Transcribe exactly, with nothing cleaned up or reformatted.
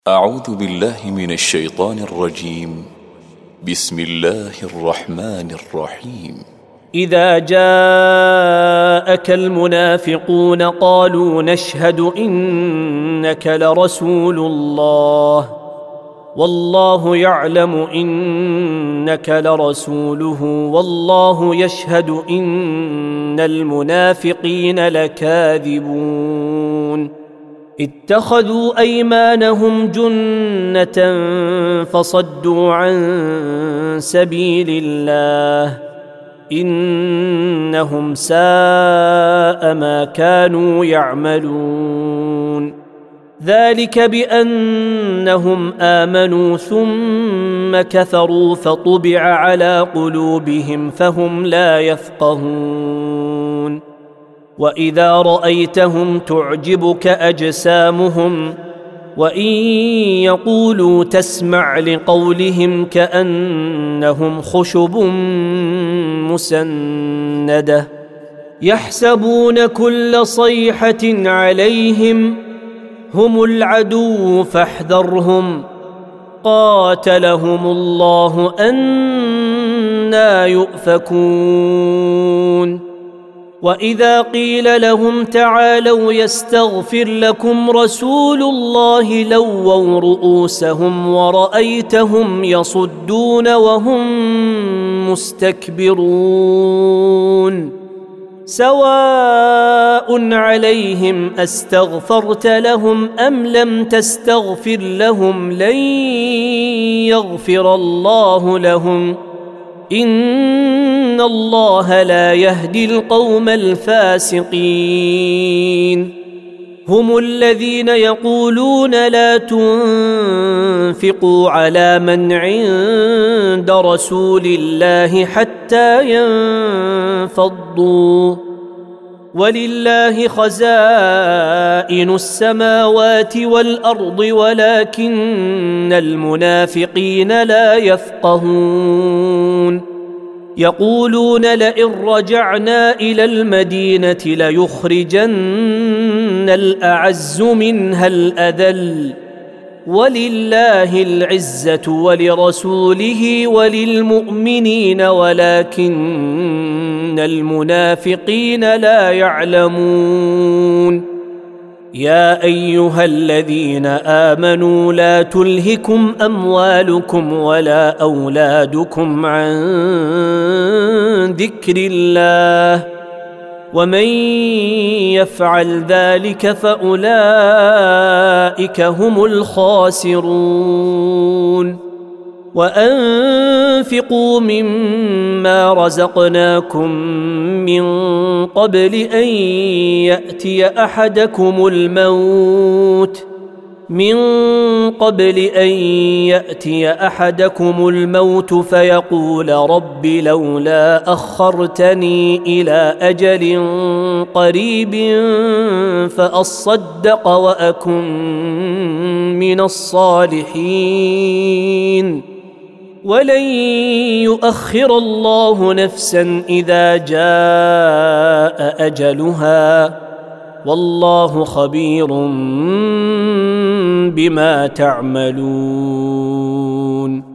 أعوذ بالله من الشيطان الرجيم. بسم الله الرحمن الرحيم. إذا جاءك المنافقون قالوا نشهد إنك لرسول الله والله يعلم إنك لرسوله والله يشهد إن المنافقين لكاذبون. اتخذوا أيمانهم جنة فصدوا عن سبيل الله إنهم ساء ما كانوا يعملون. ذلك بأنهم آمنوا ثم كفروا فطبع على قلوبهم فهم لا يفقهون. وإذا رأيتهم تعجبك أجسامهم وإن يقولوا تسمع لقولهم كأنهم خشب مسندة يحسبون كل صيحة عليهم هم العدو فاحذرهم قاتلهم الله أنى يؤفكون. وإذا قيل لهم تعالوا يستغفر لكم رسول الله لووا رؤوسهم ورأيتهم يصدون وهم مستكبرون. سواء عليهم أستغفرت لهم أم لم تستغفر لهم لن يغفر الله لهم إن الله لا يهدي القوم الفاسقين. هم الذين يقولون لا تنفقوا على من عند رسول الله حتى ينفضوا ولله خزائن السماوات والأرض ولكن المنافقين لا يفقهون. يقولون لئن رجعنا إلى المدينة ليخرجن الأعز منها الأذل ولله العزة ولرسوله وللمؤمنين ولكن المنافقين لا يعلمون. يا أيها الذين آمنوا لا تلهكم أموالكم ولا أولادكم عن ذكر الله ومن يفعل ذلك فأولئك هم الخاسرون. وأنفقوا مما رزقناكم من قبل أن يأتي أحدكم الموت من قبل أن يأتي أحدكم الموت فيقول رب لولا أخرتني إلى أجل قريب فأصدق وأكن من الصالحين ولن يؤخر الله نفسا إذا جاء أجلها والله خبير بما تعملون.